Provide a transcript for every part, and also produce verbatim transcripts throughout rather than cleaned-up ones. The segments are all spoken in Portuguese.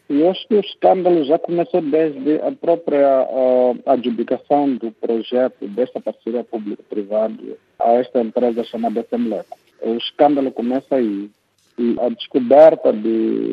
Eu acho que o escândalo já começou desde a própria uh, adjudicação do projeto desta parceria público-privada a esta empresa chamada Semlec. O escândalo começa aí. E a descoberta de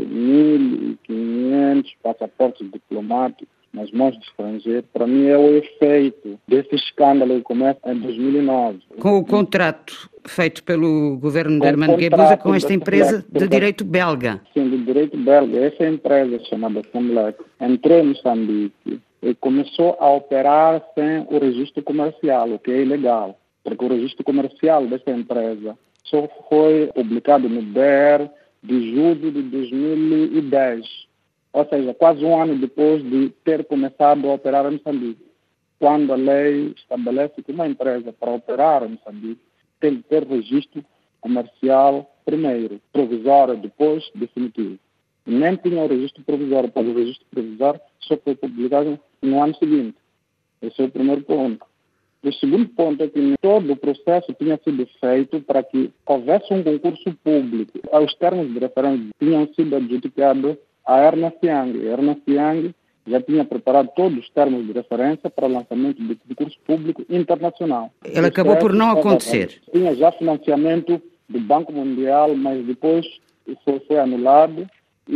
mil e quinhentos passaportes diplomáticos nas mãos de estrangeiros, para mim é o efeito desse escândalo que começa em dois mil e nove. Com o contrato feito pelo governo de Herman Guebuza com esta empresa de direito belga. Sim, de direito belga. Essa empresa chamada Semlec entrou em Moçambique e começou a operar sem o registro comercial, o que é ilegal, porque o registro comercial dessa empresa só foi publicado no D E R de julho de dois mil e dez, ou seja, quase um ano depois de ter começado a operar em Moçambique, quando a lei estabelece que uma empresa, para operar em Moçambique, tem que ter registro comercial primeiro, provisório, depois definitivo. Nem tinha o registro provisório, porque o registro provisório só foi publicado no ano seguinte. Esse é o primeiro ponto. O segundo ponto é que todo o processo tinha sido feito para que houvesse um concurso público. Os termos de referência tinham sido adjudicados à Ernst Young. A Ernst Young já tinha preparado todos os termos de referência para o lançamento de concurso público internacional. Ele acabou por não acontecer. Tinha já financiamento do Banco Mundial, mas depois isso foi anulado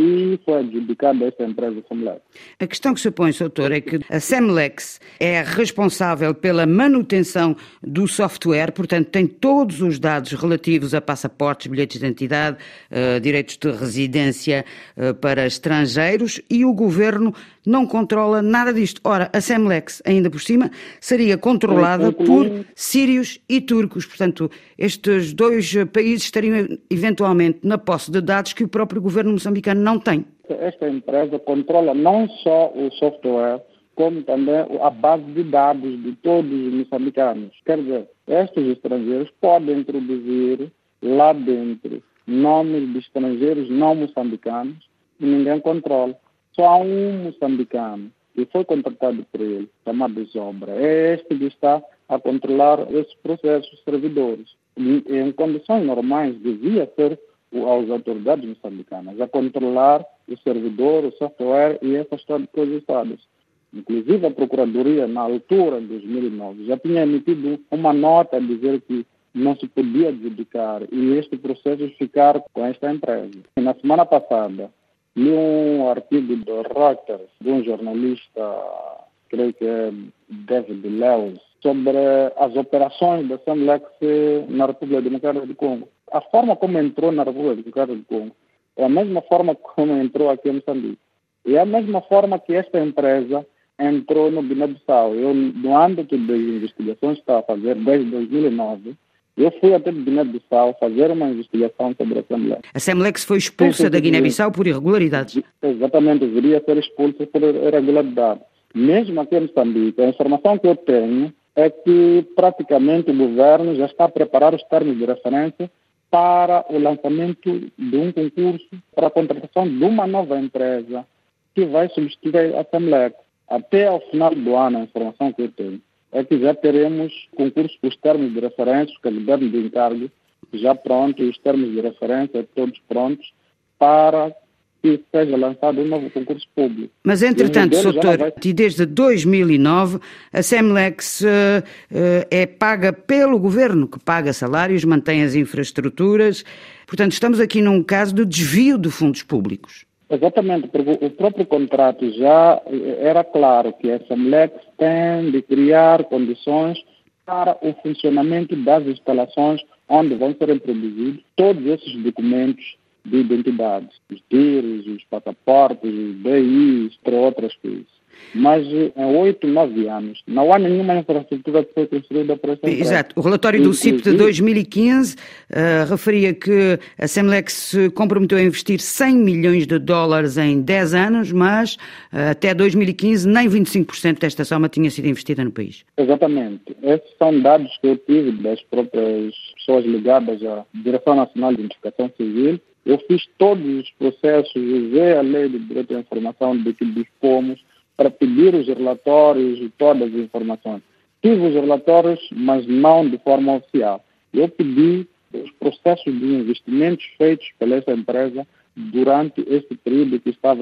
e foi adjudicado a esta empresa Semlec. A questão que se põe, doutor, é que a Semlex é responsável pela manutenção do software, portanto tem todos os dados relativos a passaportes, bilhetes de identidade, uh, direitos de residência uh, para estrangeiros, e o governo não controla nada disto. Ora, a Semlex, ainda por cima, seria controlada por sírios e turcos. Portanto, estes dois países estariam eventualmente na posse de dados que o próprio governo moçambicano não tem. Esta empresa controla não só o software, como também a base de dados de todos os moçambicanos. Quer dizer, estes estrangeiros podem introduzir lá dentro nomes de estrangeiros não moçambicanos e ninguém controla. Só há um moçambicano que foi contratado por ele, chamado Zobra. É este que está a controlar esses processos servidores. E, em condições normais, devia ser às autoridades moçambicanas a controlar o servidor, o software e essas coisas todas. Inclusive, a Procuradoria, na altura, em dois mil e nove, já tinha emitido uma nota a dizer que não se podia adjudicar e este processo ficar com esta empresa. E na semana passada, li um artigo do Reuters, de um jornalista, creio que é David Lewis, sobre as operações da Semlec na República Democrática do Congo. A forma como entrou na República Democrática do Congo é a mesma forma como entrou aqui em Moçambique. E é a mesma forma que esta empresa entrou no Guiné-Bissau. Eu, no âmbito das investigações que estava a fazer desde dois mil e nove, eu fui até Guiné-Bissau fazer uma investigação sobre a Semlec. A Semlec foi expulsa da Guiné-Bissau por irregularidades. Exatamente, deveria ser expulsa por irregularidade. Mesmo aqui em Moçambique, a informação que eu tenho é que praticamente o governo já está a preparar os termos de referência para o lançamento de um concurso para a contratação de uma nova empresa que vai substituir a Semlec. Até ao final do ano, a informação que eu tenho é que já teremos concurso com os termos de referência, os candidatos de encargo já prontos, os termos de referência todos prontos para que seja lançado um novo concurso público. Mas, entretanto, doutor, vai... e desde dois mil e nove, a Semlex uh, uh, é paga pelo governo, que paga salários, mantém as infraestruturas. Portanto, estamos aqui num caso de desvio de fundos públicos. Exatamente, porque o próprio contrato já era claro que a Semlex tem de criar condições para o funcionamento das instalações onde vão ser produzidos todos esses documentos de identidade, os D I R S, os passaportes, os D I, entre outras coisas. Mas em oito, nove anos, não há nenhuma infraestrutura que foi construída por essa empresa. Exato. O relatório do C I P de dois mil e quinze uh, referia que a Semlec se comprometeu a investir cem milhões de dólares em dez anos, mas uh, até dois mil e quinze nem vinte e cinco por cento desta soma tinha sido investida no país. Exatamente. Esses são dados que eu tive das próprias pessoas ligadas à Direção Nacional de Identificação Civil. Eu fiz todos os processos, usei a lei de direito à informação de que dispomos para pedir os relatórios e todas as informações. Tive os relatórios, mas não de forma oficial. Eu pedi os processos de investimentos feitos pela essa empresa durante esse período que estava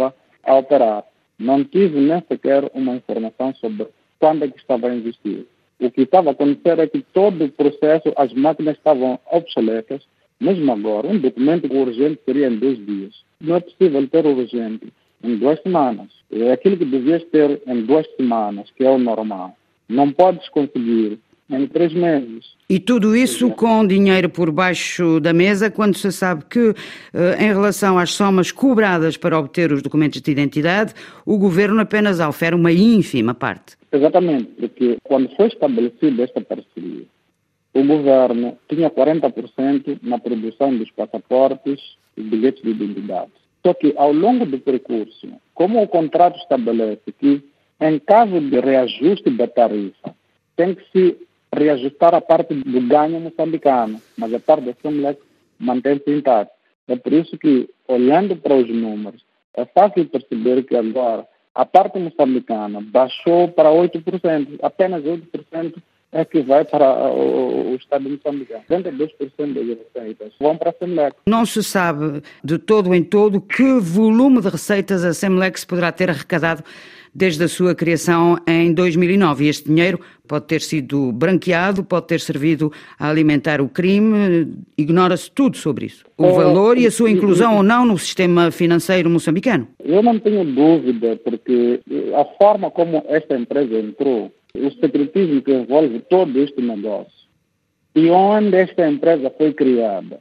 a operar. Não tive nem sequer uma informação sobre quando é que estava a investir. O que estava a acontecer é que todo o processo, as máquinas estavam obsoletas. Mesmo agora, um documento urgente seria em dois dias. Não é possível ter urgente em duas semanas. É aquilo que devias ter em duas semanas, que é o normal. Não podes conseguir em três meses. E tudo isso com dinheiro por baixo da mesa, quando se sabe que, em relação às somas cobradas para obter os documentos de identidade, o Governo apenas ofere uma ínfima parte. Exatamente, porque quando foi estabelecida esta parceria, o Governo tinha quarenta por cento na produção dos passaportes e bilhetes de identidade. Só que, ao longo do percurso, como o contrato estabelece que, em caso de reajuste da tarifa, tem que se reajustar a parte do ganho moçambicano, mas a parte da Semlex mantém-se intacta. É por isso que, olhando para os números, é fácil perceber que agora a parte moçambicana baixou para oito por cento, apenas oito por cento é que vai para o, o Estado moçambicano. setenta e dois por cento das receitas vão para a Semlex. Não se sabe de todo em todo que volume de receitas a Semlex poderá ter arrecadado desde a sua criação em dois mil e nove. E este dinheiro pode ter sido branqueado, pode ter servido a alimentar o crime, ignora-se tudo sobre isso. O valor e a sua inclusão ou não no sistema financeiro moçambicano. Eu não tenho dúvida, porque a forma como esta empresa entrou, o secretismo que envolve todo este negócio e onde esta empresa foi criada,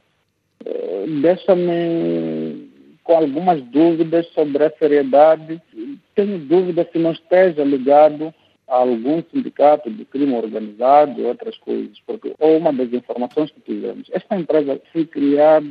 deixa-me com algumas dúvidas sobre a seriedade. Tenho dúvida se não esteja ligado a algum sindicato de crime organizado ou outras coisas, porque ou uma das informações que tivemos, esta empresa foi criada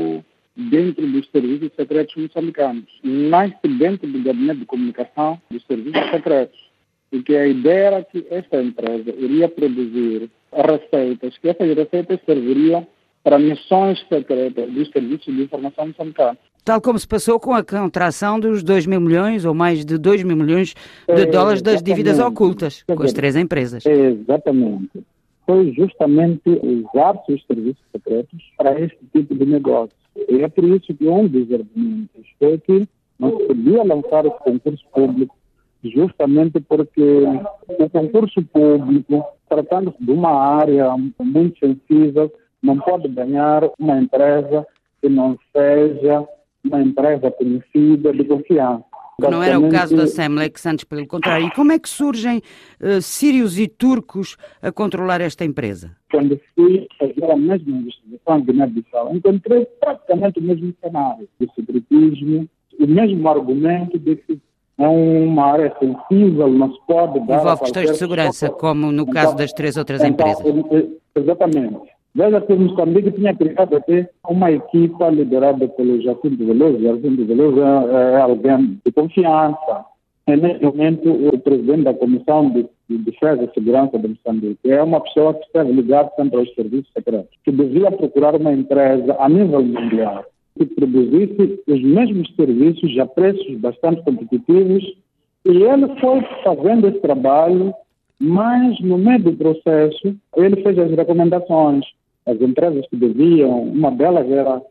dentro dos serviços secretos moçambicanos, nasce dentro do gabinete de comunicação dos serviços secretos, e que a ideia era que esta empresa iria produzir receitas, que essas receitas serviriam para missões secretas dos serviços de informação moçambicanos. Tal como se passou com a contração dos dois mil milhões ou mais de dois mil milhões de dólares das Exatamente. dívidas ocultas com as três empresas. Exatamente. Foi justamente usar-se os serviços secretos para este tipo de negócio. E é por isso que um dos argumentos foi que não se podia lançar esse concurso público, justamente porque o concurso público, tratando-se de uma área muito sensível, não pode ganhar uma empresa que não seja uma empresa conhecida de confiança. Não era o caso da Semlex, antes pelo contrário. E como é que surgem uh, sírios e turcos a controlar esta empresa? Quando fui fazer a mesma investigação em Guiné-Bissau, encontrei praticamente o mesmo cenário de secretismo, o mesmo argumento de que é uma área sensível, não se pode dar... Envolve questões de segurança, como no caso então, das três outras então, empresas. Exatamente. Veja que Moçambique tinha criado até uma equipa liderada pelo Jacinto Veloso. Jacinto Veloso é, é alguém de confiança. É, neste momento, o presidente da Comissão de, de Defesa e Segurança de Moçambique é uma pessoa que esteve ligada sempre aos serviços secretos, que devia procurar uma empresa a nível mundial que produzisse os mesmos serviços a preços bastante competitivos, e ele foi fazendo esse trabalho, mas no meio do processo ele fez as recomendações. As empresas que deviam, uma delas era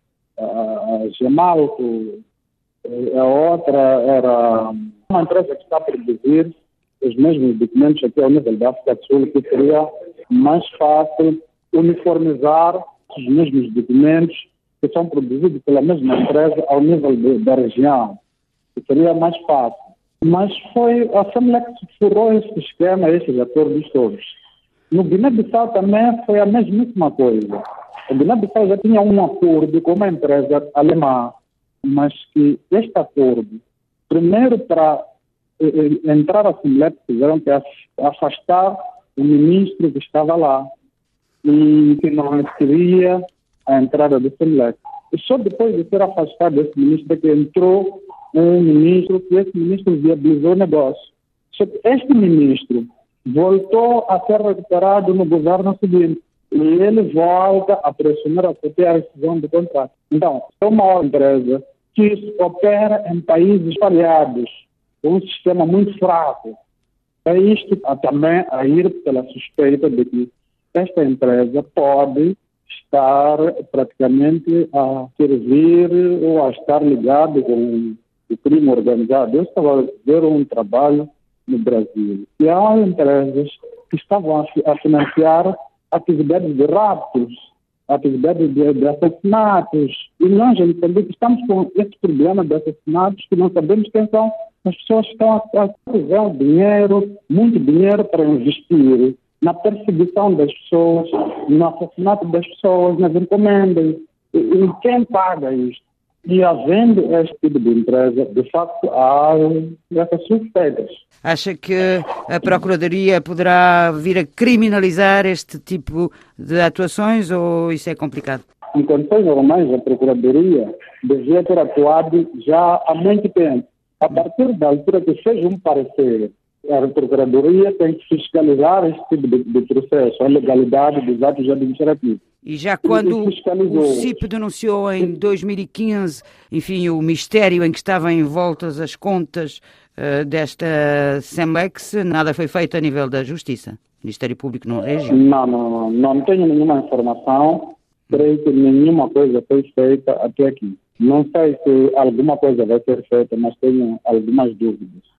a Gemalco, a outra era uma empresa que está a produzir os mesmos documentos aqui ao nível da África do Sul, que seria mais fácil uniformizar os mesmos documentos que são produzidos pela mesma empresa ao nível de, da região, que seria mais fácil. Mas foi a Semlex que furou esse esquema, esses acordos todos. No Guiné-Bissau também foi a mesmíssima coisa. O Guiné-Bissau já tinha um acordo com uma empresa alemã, mas que este acordo, primeiro para eh, entrar a Semlex, tiveram que afastar o ministro que estava lá e que não queria a entrada do Semlex. E só depois de ser afastado esse ministro que entrou um ministro, que esse ministro viabilizou o negócio. Só que este ministro voltou a ser recuperado no governo seguinte e ele volta a pressionar a ter a rescisão do contrato. Então, é uma empresa que opera em países espalhados, com um sistema muito fraco. É isto também a ir pela suspeita de que esta empresa pode estar praticamente a servir ou a estar ligado com o crime organizado, eu estava a ver um trabalho no Brasil e há empresas que estavam a, a financiar atividades de raptos, atividades de, de assassinatos. E nós, em Moçambique, estamos com esse problema de assassinatos que não sabemos quem são as pessoas que estão a usar dinheiro, muito dinheiro para investir na perseguição das pessoas, no assassinato das pessoas, nas encomendas. E, e quem paga isto? E havendo este tipo de empresa, de facto, há essas suspeitas. Acha que a Procuradoria poderá vir a criminalizar este tipo de atuações ou isso é complicado? Em condições normais, a Procuradoria devia ter atuado já há muito tempo. A partir da altura que seja um parecer, a Procuradoria tem que fiscalizar este tipo de, de processo, a legalidade dos atos administrativos. E já quando o C I P denunciou em dois mil e quinze, enfim, o mistério em que estavam envoltas as contas uh, desta Semlex, nada foi feito a nível da Justiça? O Ministério Público não reagiu? Não, não, não, não tenho nenhuma informação. Creio que nenhuma coisa foi feita até aqui. Não sei se alguma coisa vai ser feita, mas tenho algumas dúvidas.